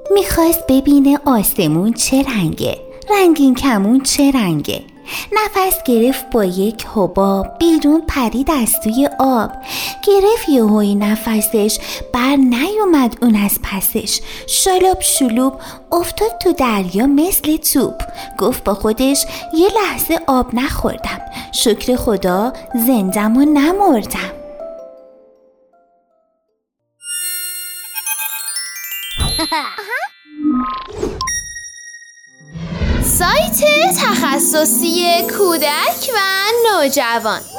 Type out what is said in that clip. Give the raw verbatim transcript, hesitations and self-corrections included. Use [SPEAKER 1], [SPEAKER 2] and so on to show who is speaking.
[SPEAKER 1] میخواست ببینه آسمون چه رنگه، رنگین کمون چه رنگه. نفس گرفت با یک حباب، بیرون پرید از توی آب. گرفت یهویی نفسش، بر نیومد اون از پسش. شلوب شلوب افتاد تو دریا مثل توپ. گفت با خودش یه لحظه آب نخوردم، شکر خدا زندم و نمردم.
[SPEAKER 2] سایت تخصصی کودک و نوجوان.